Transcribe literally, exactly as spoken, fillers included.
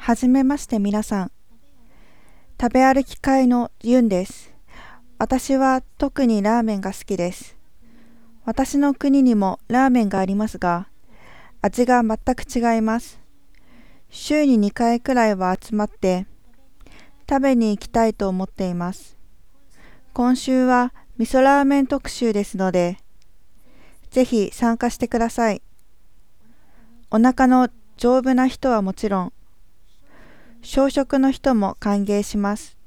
はじめまして皆さん。食べ歩き会のユンです。私は特にラーメンが好きです。私の国にもラーメンがありますが、味が全く違います。週ににかいくらいは集まって食べに行きたいと思っています。今週は味噌ラーメン特集ですので、ぜひ参加してください。お腹の丈夫な人はもちろん、小食の人も歓迎します。